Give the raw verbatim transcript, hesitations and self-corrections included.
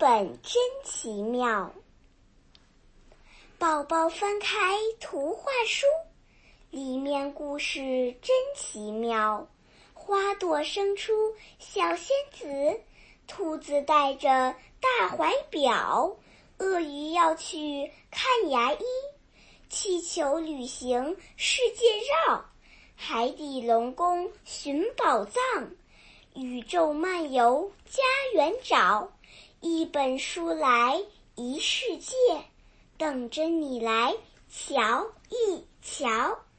本真奇妙。宝宝翻开图画书，里面故事真奇妙。花朵生出小仙子，兔子带着大怀表，鳄鱼要去看牙医，气球旅行世界绕，海底龙宫寻宝藏，宇宙漫游家园找，一本书来一世界，等着你来瞧一瞧。